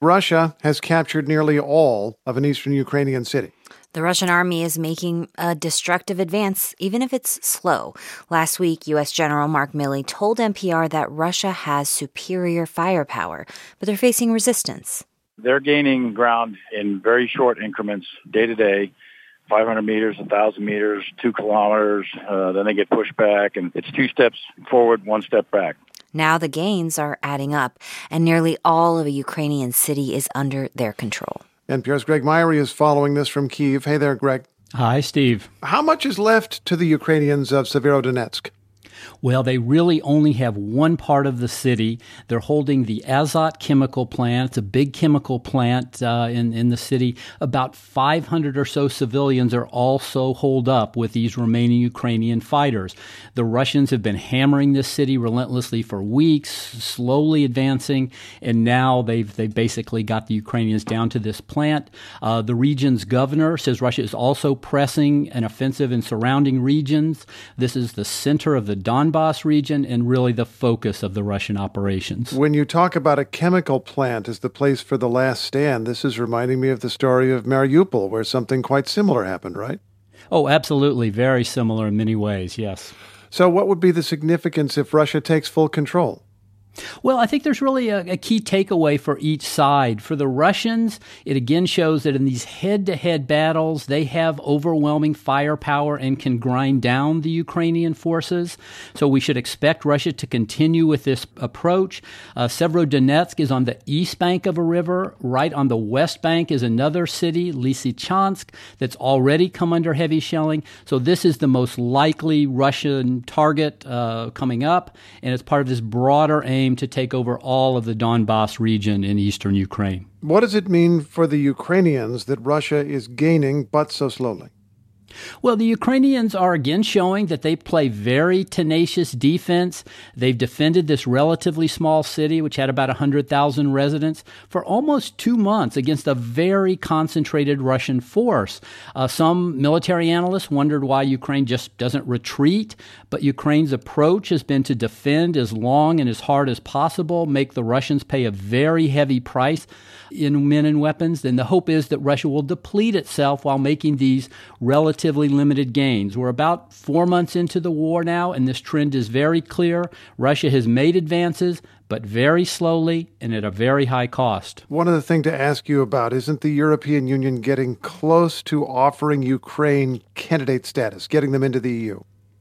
Russia has captured nearly all of an eastern Ukrainian city. The Russian army is making a destructive advance, even if it's slow. Last week, U.S. General Mark Milley told NPR that Russia has superior firepower, but they're facing resistance. They're gaining ground in very short increments, day to day, 500 meters, 1,000 meters, 2 kilometers. Then they get pushed back, and it's 2 steps forward, 1 step back. Now the gains are adding up, and nearly all of a Ukrainian city is under their control. NPR's Greg Myrie is following this from Kyiv. Hey there, Greg. Hi, Steve. How much is left to the Ukrainians of Severodonetsk? Well, they really only have one part of the city. They're holding the Azot chemical plant. It's a big chemical plant in the city. About 500 or so civilians are also holed up with these remaining Ukrainian fighters. The Russians have been hammering this city relentlessly for weeks, slowly advancing, and now they've basically got the Ukrainians down to this plant. The region's governor says Russia is also pressing an offensive in surrounding regions. This is the center of the Donbass region and really the focus of the Russian operations. When you talk about a chemical plant as the place for the last stand, this is reminding me of the story of Mariupol, where something quite similar happened, right? Oh, absolutely. Very similar in many ways, yes. So what would be the significance if Russia takes full control? Well, I think there's really a key takeaway for each side. For the Russians, it again shows that in these head-to-head battles, they have overwhelming firepower and can grind down the Ukrainian forces. So we should expect Russia to continue with this approach. Severodonetsk is on the east bank of a river. Right on the west bank is another city, Lysychansk, that's already come under heavy shelling. So this is the most likely Russian target coming up, and it's part of this broader aim to take over all of the Donbass region in eastern Ukraine. What does it mean for the Ukrainians that Russia is gaining, but so slowly? Well, the Ukrainians are again showing that they play very tenacious defense. They've defended this relatively small city, which had about 100,000 residents, for almost 2 months against a very concentrated Russian force. Some military analysts wondered why Ukraine just doesn't retreat, but Ukraine's approach has been to defend as long and as hard as possible, make the Russians pay a very heavy price in men and weapons. Then the hope is that Russia will deplete itself while making these relatively limited gains. We're about 4 months into the war now, and this trend is very clear. Russia has made advances, but very slowly and at a very high cost. One other thing to ask you about, isn't the European Union getting close to offering Ukraine candidate status, getting them into the EU?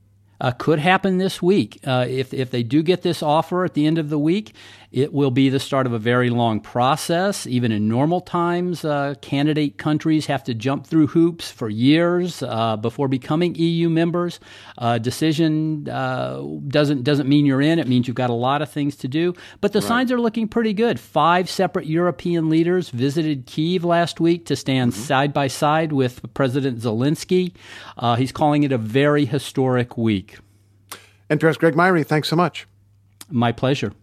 Could happen this week. If they do get this offer at the end of the week, it will be the start of a very long process. Even in normal times, candidate countries have to jump through hoops for years before becoming EU members. Decision doesn't mean you're in. It means you've got a lot of things to do. But the signs are looking pretty good. 5 separate European leaders visited Kyiv last week to stand side by side with President Zelensky. He's calling it a very historic week. NPR's Greg Myrie, thanks so much. My pleasure.